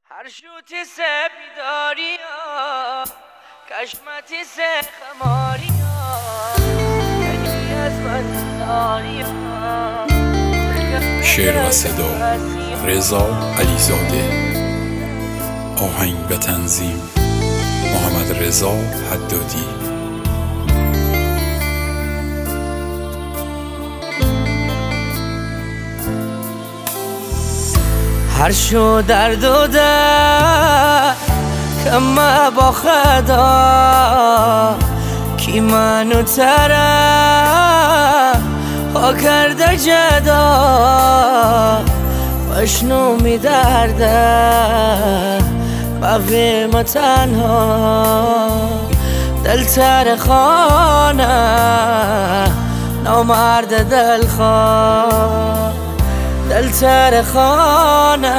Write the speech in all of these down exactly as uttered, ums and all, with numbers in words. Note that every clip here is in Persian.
هر شوتی سه بیداریا کشمتی سه خماریا یعنی از من داریا. شعر و صدا رضا علیزاده، آهنگ و تنظیم محمد رضا حدادی. هر شو درد و درد کم با خدا کی منو تره ها کرده جدا وشنو می درده بوی ما تنها دل تر خانه نامرد دل خواه دل تر خانه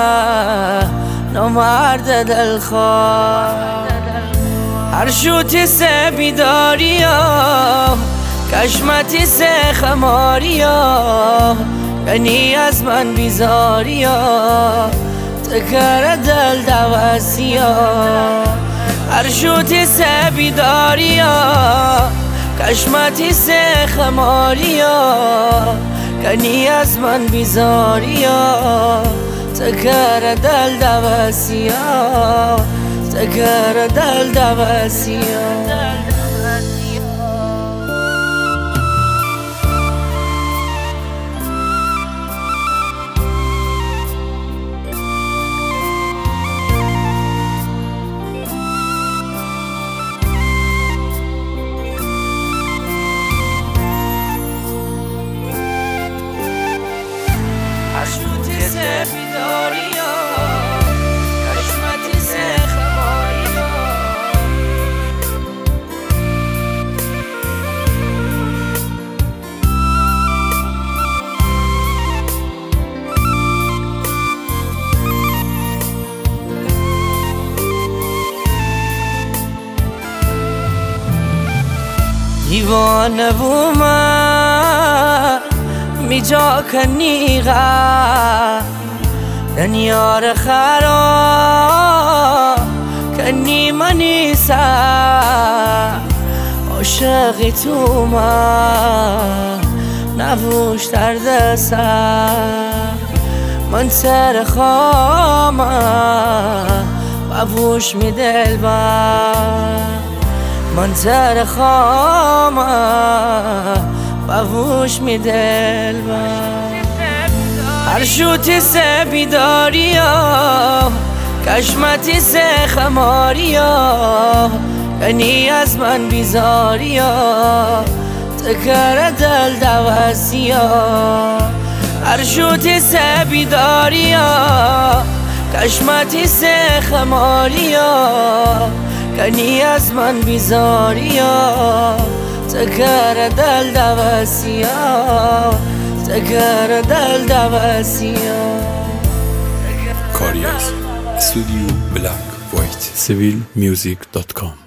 نامرد دل خواه. هر شوتی سه بیداریا کشمتی سه خماریا یعنی از من بیزاریا تکر دل دوستیا. هر شوتی سه بیداریا کشمتی سه خماریا کنی از من بیزاریا تکر دل دوستیا تکر دل دوستیا. شوتی سه بیداریا کشمتی سه خماریا دیوانه و من می جا کنیغا دنیار خرا کنی منی سا عاشقی تو ما نبوش درد سا من سر خامه ببوش می دل با من سر خامه بوش می دل با. هر شوتی سه بیداریا کشمتی سه خماریا یعنی از من بیزاریا تکر دل دوستیا. هر شوتی سه بیداریا کشمتی سه خماریا کنی از من بیزاریا تکر دل دوستیا تکر دل دوستیا. کاری از استودیو بلک وایت سیویل میوزیک دات کام.